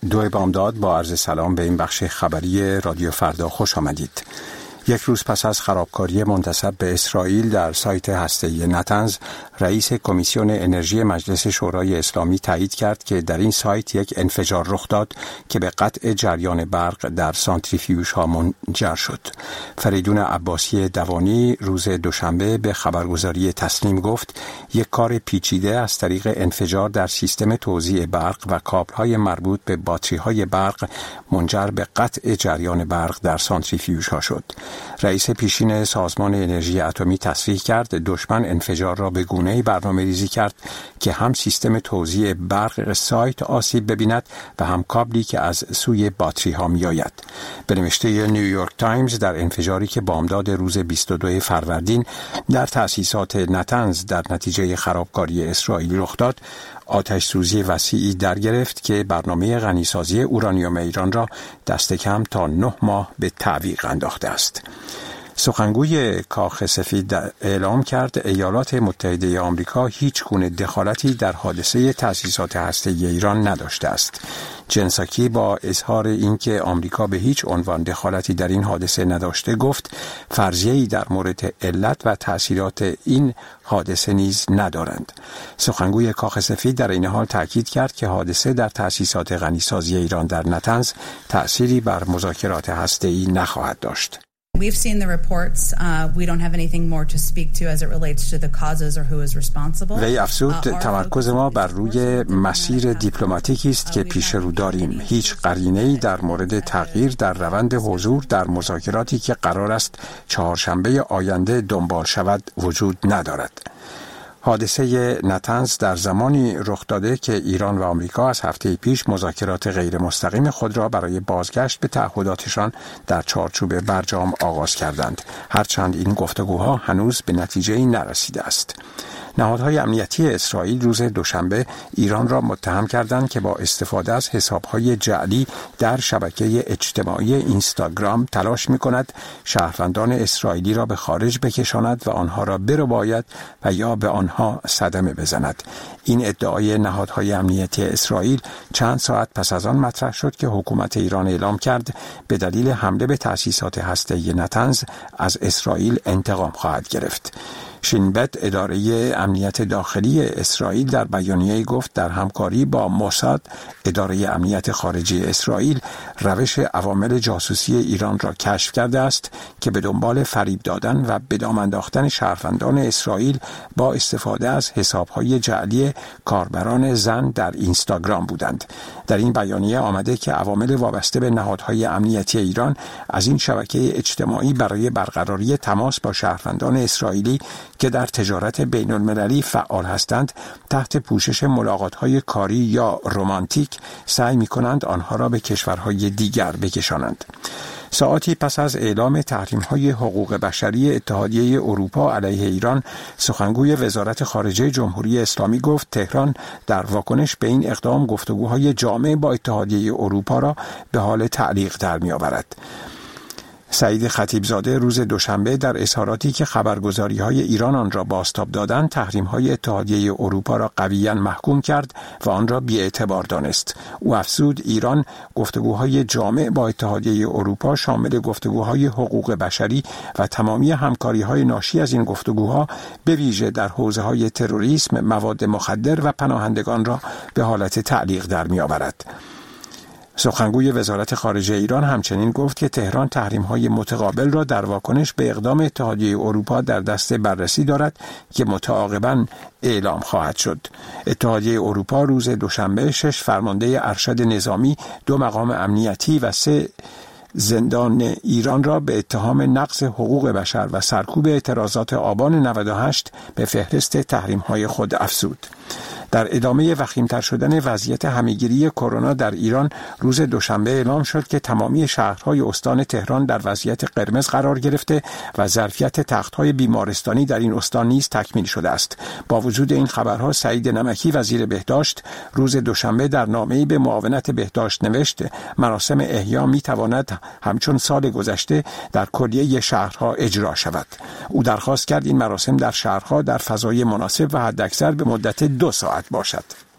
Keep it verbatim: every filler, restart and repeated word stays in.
دو بامداد با عرض سلام به این بخش خبری رادیو فردا خوش آمدید. یک روز پس از خرابکاری منتسب به اسرائیل در سایت هسته‌ای نتنز، رئیس کمیسیون انرژی مجلس شورای اسلامی تایید کرد که در این سایت یک انفجار رخ داد که به قطع جریان برق در سانتریفیوژها منجر شد. فریدون عباسی دوانی روز دوشنبه به خبرگزاری تسنیم گفت یک کار پیچیده از طریق انفجار در سیستم توزیع برق و کابل‌های مربوط به باتری‌های برق منجر به قطع جریان برق در سانتریفیوژها شد. رئیس پیشین سازمان انرژی اتمی تصریح کرد دشمن انفجار را به گونه‌ای برنامه‌ریزی کرد که هم سیستم توزیع برق سایت آسیب ببیند و هم کابلی که از سوی باتری ها می آید. به نوشته نیویورک تایمز، در انفجاری که بامداد روز بیست و دوم فروردین در تأسیسات نتنز در نتیجه خرابکاری اسرائیل رخ داد، آتش سوزی وسیعی در گرفت که برنامه غنیسازی اورانیوم ایران را دست کم تا نه ماه به تعویق انداخته است. سخنگوی کاخ سفید اعلام کرد ایالات متحده آمریکا هیچ گونه دخالتی در حادثه تأسیسات هسته‌ای ایران نداشته است. جن ساکی با اظهار اینکه آمریکا به هیچ عنوان دخالتی در این حادثه نداشته گفت فرضیه‌ای در مورد علت و تأثیرات این حادثه نیز ندارند. سخنگوی کاخ سفید در این حال تاکید کرد که حادثه در تأسیسات غنیسازی ایران در نتنز تأثیری بر مذاکرات هسته‌ای نخواهد داشت. We've seen the reports. Uh, we don't have anything more to speak to as it relates to the causes or who is responsible. وی افزود تمرکز ما بر روی مسیر دیپلماتیکی است که پیش رو داریم. هیچ قرینه‌ای در مورد تغییر در روند حضور در مذاکراتی که قرار است چهارشنبه آینده دنبال شود وجود ندارد. حادثه نتنز در زمانی رخ داده که ایران و آمریکا از هفته پیش مذاکرات غیر مستقیم خود را برای بازگشت به تعهداتشان در چارچوب برجام آغاز کردند، هرچند این گفتگوها هنوز به نتیجه‌ای نرسیده است. نهادهای امنیتی اسرائیل روز دوشنبه ایران را متهم کردند که با استفاده از حسابهای جعلی در شبکه اجتماعی اینستاگرام تلاش می‌کند شهروندان اسرائیلی را به خارج بکشاند و آنها را برباید و یا به آنها صدمه بزند. این ادعای نهادهای امنیتی اسرائیل چند ساعت پس از آن مطرح شد که حکومت ایران اعلام کرد به دلیل حمله به تأسیسات هسته‌ای نتنز از اسرائیل انتقام خواهد گرفت. شین بت، اداره امنیت داخلی اسرائیل، در بیانیه‌ای گفت در همکاری با موساد، اداره امنیت خارجی اسرائیل، روش عوامل جاسوسی ایران را کشف کرده است که به دنبال فریب دادن و به دام انداختن شهروندان اسرائیل با استفاده از حسابهای جعلی کاربران زن در اینستاگرام بودند. در این بیانیه آمده که عوامل وابسته به نهادهای امنیتی ایران از این شبکه اجتماعی برای برقراری تماس با شهروندان اسرائیلی که در تجارت بین المللی فعال هستند تحت پوشش ملاقات‌های کاری یا رمانتیک سعی می‌کنند آنها را به کشورهای دیگر بکشانند. ساعتی پس از اعلام تحریم‌های حقوق بشری اتحادیه اروپا علیه ایران، سخنگوی وزارت خارجه جمهوری اسلامی گفت تهران در واکنش به این اقدام گفتگوهای جامع با اتحادیه اروپا را به حال تعلیق در می‌آورد. سعید خطیبزاده روز دوشنبه در اظهاراتی که خبرگزاری‌های ایران آن را بازتاب دادند، تحریم‌های اتحادیه اروپا را قویاً محکوم کرد و آن را بی‌اعتبار دانست. او افزود ایران گفتگوهای جامع با اتحادیه اروپا شامل گفتگوهای حقوق بشری و تمامی همکاری‌های ناشی از این گفتگوها به ویژه در حوزه‌های تروریسم، مواد مخدر و پناهندگان را به حالت تعلیق در می‌آورد. سخنگوی وزارت خارجه ایران همچنین گفت که تهران تحریم‌های متقابل را در واکنش به اقدام اتحادیه اروپا در دست بررسی دارد که متعاقباً اعلام خواهد شد. اتحادیه اروپا روز دوشنبه شش فرمانده ارشد نظامی، دو مقام امنیتی و سه زندان ایران را به اتهام نقض حقوق بشر و سرکوب اعتراضات آبان نود و هشت به فهرست تحریم‌های خود افزود. در ادامه وخیم‌تر شدن وضعیت همه‌گیری کرونا در ایران، روز دوشنبه اعلام شد که تمامی شهرهای استان تهران در وضعیت قرمز قرار گرفته و ظرفیت تخت‌های بیمارستانی در این استان نیز تکمیل شده است. با وجود این خبرها، سعید نمکی وزیر بهداشت روز دوشنبه در نامه‌ای به معاونت بهداشت نوشت مراسم احیا می‌تواند همچون سال گذشته در کلیه شهرها اجرا شود. او درخواست کرد این مراسم در شهرها در فضای مناسب و حداکثر به مدت دو ساعت باشد.